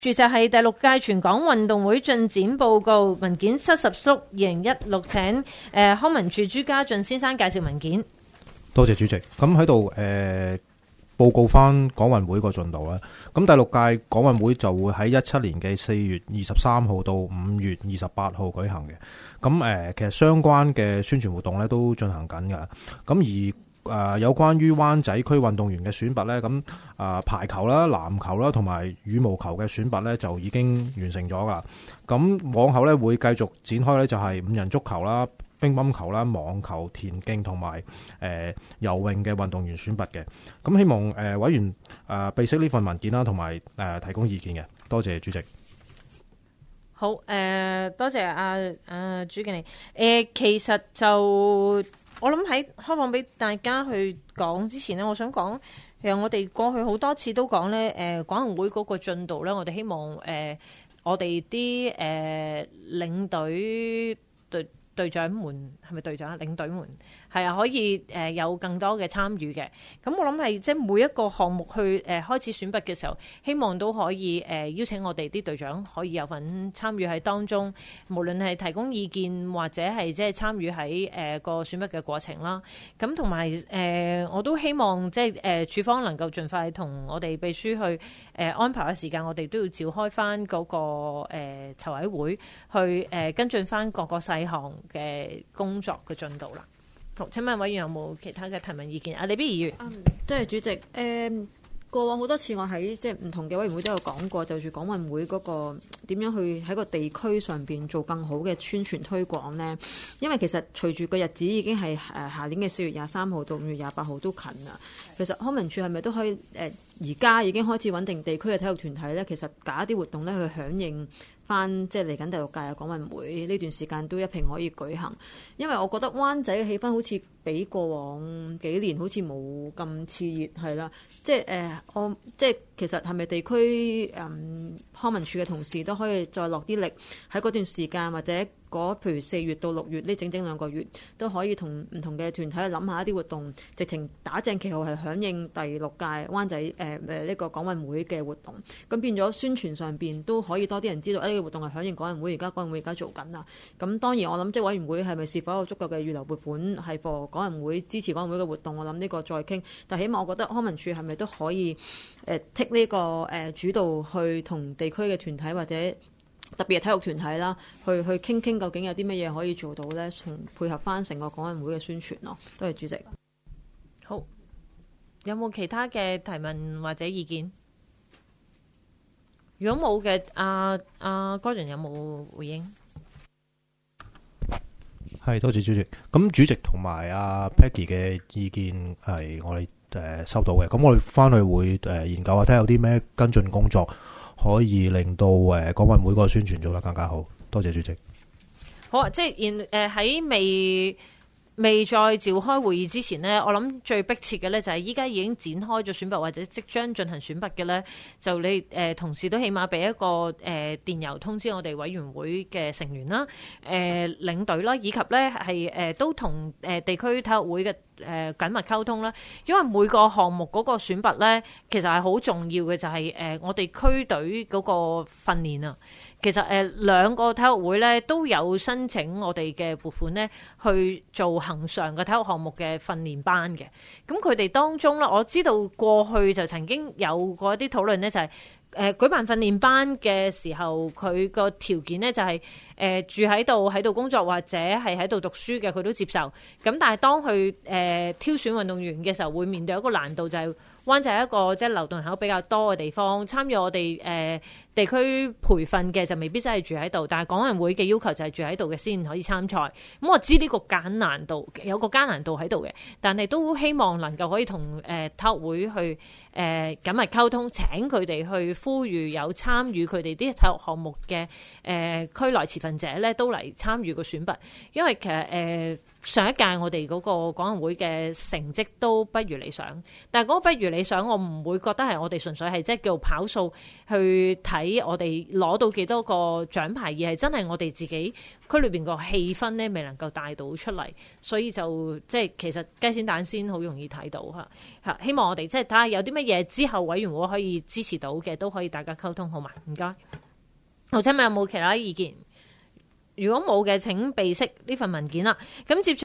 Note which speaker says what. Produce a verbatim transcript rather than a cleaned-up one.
Speaker 1: 住就係第六屆全港運動會進展報告文件七十叔二零一六，請誒、呃、康文署朱家俊先生介紹文件。
Speaker 2: 多謝主席。咁喺度誒報告翻港運會個進度啦。咁第六屆港運會就會喺一七年嘅四月二十三號到五月二十八號舉行嘅。咁誒、呃、其實相關嘅宣傳活動咧都進行緊㗎。咁而誒、呃、有關於灣仔區運動員嘅選拔咧，咁、呃、啊排球啦、籃球啦同埋羽毛球嘅選拔咧就已經完成咗噶。咁往後咧會繼續展開咧，就係五人足球啦、乒乓球啦、網球、田徑同埋誒游泳嘅運動員選拔嘅。咁希望誒、呃、委員誒備悉呢份文件啦，同埋誒提供意見嘅。多謝主席。
Speaker 1: 好誒、呃，多謝阿阿朱經理。誒、呃、其實就。我諗喺開放俾大家去講之前呢，我想講，其實我哋過去好多次都講咧，誒港運會嗰個進度咧，我哋希望誒、呃、我哋啲誒領隊隊隊長們係咪隊長啊？領隊們係啊，可以誒有更多嘅參與嘅。咁我諗係即係每一個項目去誒開始選拔嘅時候，希望都可以誒邀請我哋啲隊長可以有份參與喺當中，無論係提供意見或者係即係參與喺誒個選拔嘅過程啦。咁同埋誒我都希望即係誒處方能夠盡快同我哋秘書去誒安排嘅時間，我哋都要召開翻嗰個誒籌委會去誒跟進翻各個細項嘅工作嘅進度啦。好，請問委員有冇其他嘅提問意見？啊，李碧儀議員。
Speaker 3: 嗯，多謝主席。誒、嗯，過往好多次我喺即係唔同嘅委員會都有講過，就住港運會嗰個點樣去喺個地區上邊做更好嘅宣傳推廣呢？因為其實隨住個日子已經係誒下年嘅四月廿三號到五月廿八號都近啦。其實康文署係咪都可以誒而家已經開始穩定地區嘅體育團體咧？其實搞一啲活動咧去響應翻即係嚟緊第六屆嘅港運會呢段時間都一併可以舉行，因為我覺得灣仔嘅氣氛好似比過往幾年好似冇咁熾熱係啦，即係誒、呃、我即係其實係咪地區誒、嗯、康文署嘅同事都可以再落啲力喺嗰段時間，或者嗰譬如四月到六月呢整整兩個月都可以同唔同嘅團體去諗下一啲活動，直情打正旗號係響應第六屆灣仔誒誒呢個港運會嘅活動，咁變咗宣傳上邊都可以多啲人知道誒。活動係響應港運會，而家港運會而家做緊啦。咁當然我諗，即係委員會係咪是否有足夠嘅預留撥款係幫港運會支持港運會嘅活動？我諗呢個再傾。但起碼我覺得康文署係咪都可以誒 take 呢個誒主導去同地區嘅團體或者特別係體育團體啦，去去傾傾究竟有啲乜嘢可以做到咧，從配合翻成個港運會嘅宣傳咯。多謝主席。
Speaker 1: 好，有冇其他嘅提問或者意見？如果冇嘅，阿阿 Gordon 有冇回應？
Speaker 2: 係，多謝主席。咁主席同埋阿 Peggy 嘅意見係我哋誒收到嘅。咁我哋翻去會誒研究下，睇下有啲咩跟進工作可以令到誒港運會嗰個宣傳做得更加好。多謝主席。
Speaker 1: 好啊，即係現誒喺未未再召開會議之前呢，我諗最迫切嘅呢就係依家已經展開咗選拔或者即將進行選拔嘅呢，就你誒、呃、同事都起碼俾一個誒、呃、電郵通知我哋委員會嘅成員啦、誒、呃、領隊啦，以及呢係誒、呃、都同誒地區體育會嘅誒、呃、緊密溝通啦。因為每個項目嗰個選拔呢，其實係好重要嘅，就係、是、誒、呃、我哋區隊嗰個訓練啊。其實誒、呃、兩個體育會咧都有申請我哋嘅撥款咧去做恆常嘅體育項目嘅訓練班嘅。咁佢哋當中咧，我知道過去就曾經有過一啲討論咧，就係、是、誒、呃、舉辦訓練班嘅時候，佢個條件咧就係、是、誒、呃、住喺度喺度工作或者係喺度讀書嘅，佢都接受。咁但係當佢誒、呃、挑選運動員嘅時候，會面對一個難度，就係、是、灣仔係一個即係流動人口比較多嘅地方，參與我哋誒、呃、地區培訓嘅就未必真係住喺度，但係港運會嘅要求就係住喺度嘅先可以參賽。咁、嗯、我知呢個艱難度有個艱難度喺度嘅，但係都希望能夠可以同誒、呃、體育會去誒、呃、緊密溝通，請佢哋去呼籲有參與佢哋啲體育項目嘅誒、呃、區內持份者咧都嚟參與個選拔，因為其實誒。呃上一屆我哋嗰個港運會嘅成績都不如理想，但係嗰個不如理想，我唔會覺得係我哋純粹係即係叫跑數去睇我哋攞到幾多個獎牌，而係真係我哋自己區裏邊個氣氛咧未能夠帶到出嚟，所以就即係其實雞先蛋先好容易睇到嚇嚇。希望我哋即係睇下有啲乜嘢之後委員會可以支持到嘅，都可以大家溝通好嘛？唔該。好，請問有冇其他意見？如果冇嘅，請備悉呢份文件啦。咁接